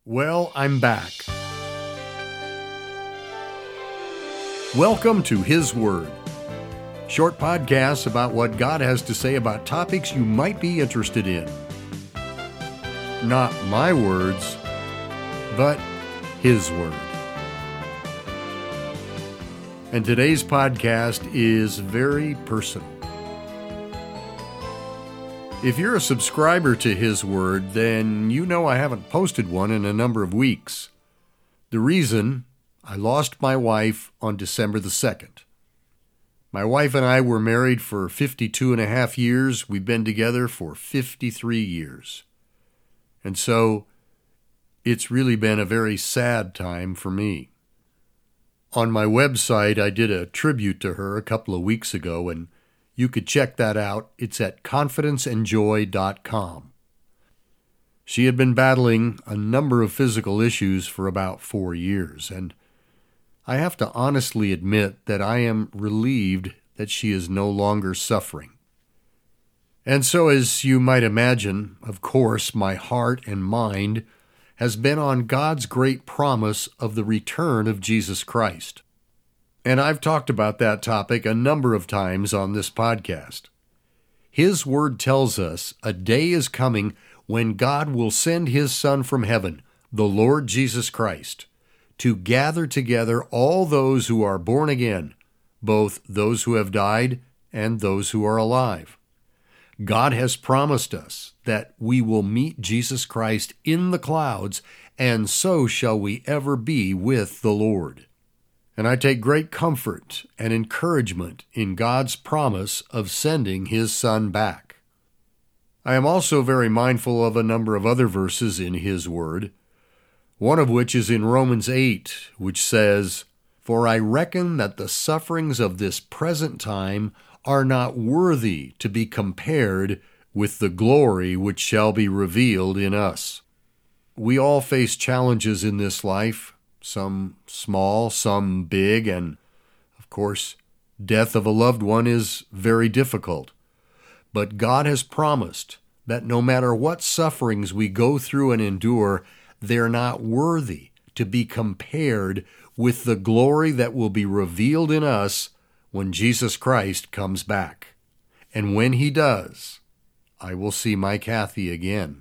Well, I'm back. Welcome to His Word. Short podcasts about what God has to say about topics you might be interested in. Not my words, but His Word. And today's podcast is very personal. If you're a subscriber to His Word, then you know I haven't posted one in a number of weeks. The reason, I lost my wife on December the 2nd. My wife and I were married for 52 and a half years. We've been together for 53 years. And so, it's really been a very sad time for me. On my website, I did a tribute to her a couple of weeks ago, and you could check that out. It's at confidenceandjoy.com. She had been battling a number of physical issues for about 4 years, and I have to honestly admit that I am relieved that she is no longer suffering. And so, as you might imagine, of course, my heart and mind has been on God's great promise of the return of Jesus Christ. And I've talked about that topic a number of times on this podcast. His Word tells us a day is coming when God will send His Son from heaven, the Lord Jesus Christ, to gather together all those who are born again, both those who have died and those who are alive. God has promised us that we will meet Jesus Christ in the clouds, and so shall we ever be with the Lord. And I take great comfort and encouragement in God's promise of sending His Son back. I am also very mindful of a number of other verses in His Word, one of which is in Romans 8, which says, "For I reckon that the sufferings of this present time are not worthy to be compared with the glory which shall be revealed in us." We all face challenges in this life, some small, some big, and, of course, death of a loved one is very difficult. But God has promised that no matter what sufferings we go through and endure, they're not worthy to be compared with the glory that will be revealed in us when Jesus Christ comes back. And when He does, I will see my Kathy again.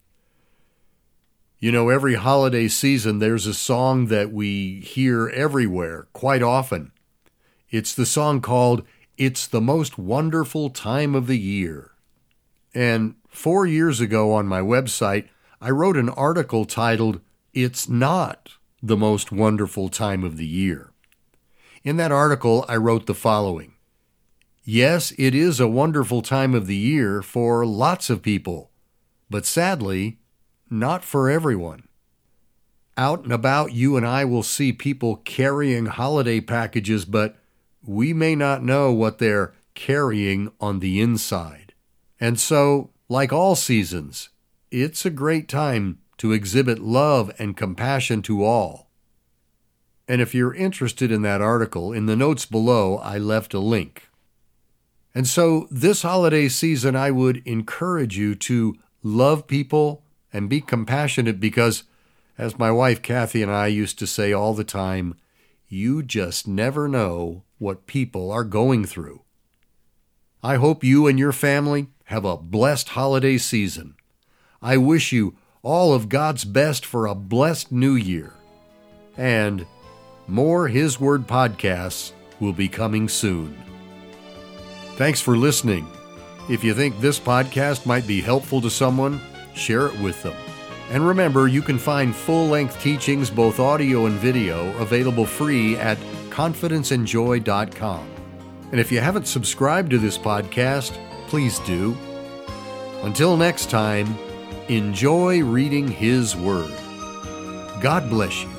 You know, every holiday season there's a song that we hear everywhere quite often. It's the song called "It's the Most Wonderful Time of the Year." And 4 years ago on my website, I wrote an article titled, "It's Not the Most Wonderful Time of the Year." In that article, I wrote the following: "Yes, it is a wonderful time of the year for lots of people, but sadly, not for everyone. Out and about, you and I will see people carrying holiday packages, but we may not know what they're carrying on the inside. And so, like all seasons, it's a great time to exhibit love and compassion to all." And if you're interested in that article, in the notes below, I left a link. And so this holiday season, I would encourage you to love people and be compassionate because, as my wife Kathy and I used to say all the time, you just never know what people are going through. I hope you and your family have a blessed holiday season. I wish you all of God's best for a blessed new year. And more His Word podcasts will be coming soon. Thanks for listening. If you think this podcast might be helpful to someone, share it with them. And remember, you can find full-length teachings, both audio and video, available free at confidenceandjoy.com. And if you haven't subscribed to this podcast, please do. Until next time, enjoy reading His Word. God bless you.